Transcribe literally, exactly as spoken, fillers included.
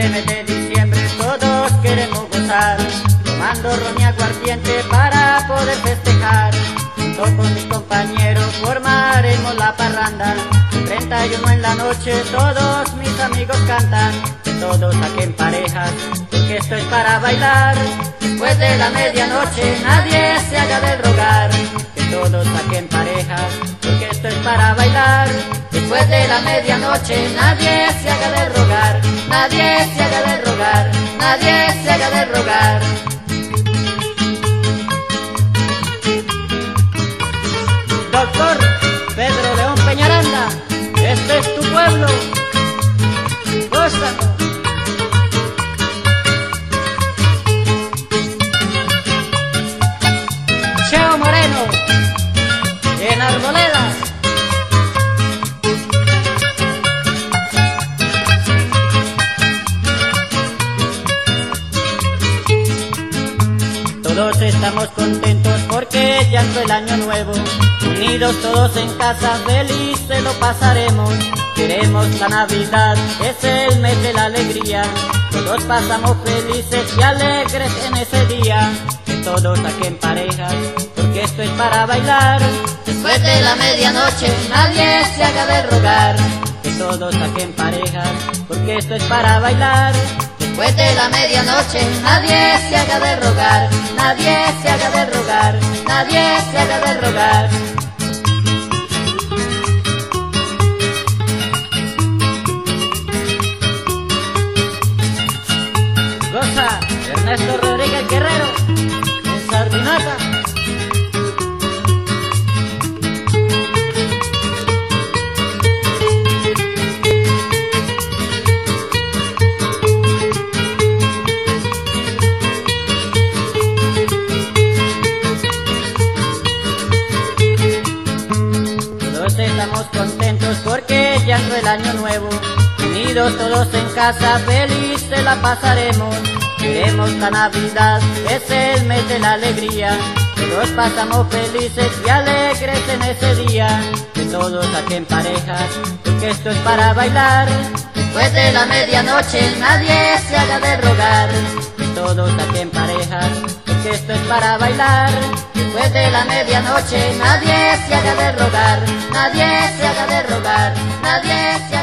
este mes de diciembre todos queremos gozar, tomando ron y aguardiente para poder festejar. Junto con mis compañeros formaremos la parranda. El treinta y uno en la noche todos mis amigos cantan, que todos saquen parejas, porque esto es para bailar. Después de la medianoche nadie se haga del rogar, que todos saquen parejas, porque esto es para bailar. Después de la medianoche nadie se haga del rogar, nadie se haga del rogar, nadie se haga del rogar. Doctor Pedro León Peñaranda, este es tu pueblo, gózalo. Cheo Moreno, en Arboledas. Todos estamos contentos porque ya entró el año nuevo. Unidos todos en casa, felices lo pasaremos. Queremos la Navidad, es el mes de la alegría. Todos pasamos felices y alegres en ese día. Que todos saquen parejas, porque esto es para bailar. Después de la medianoche nadie se haga de rogar, que todos saquen parejas, porque esto es para bailar. Después de la medianoche nadie se haga de rogar, nadie se haga de rogar, nadie se haga de rogar. Goza Ernesto Rodríguez Guerrero, en Sardinata. Estamos contentos porque ya entró el año nuevo. Unidos todos en casa, felices la pasaremos. Queremos la Navidad, es el mes de la alegría. Todos pasamos felices y alegres en ese día. Que todos saquen parejas, porque esto es para bailar. Después de la medianoche nadie se haga de rogar, que todos saquen parejas, porque esto es para bailar. Después de la medianoche nadie se haga de rogar, nadie se haga de rogar, nadie se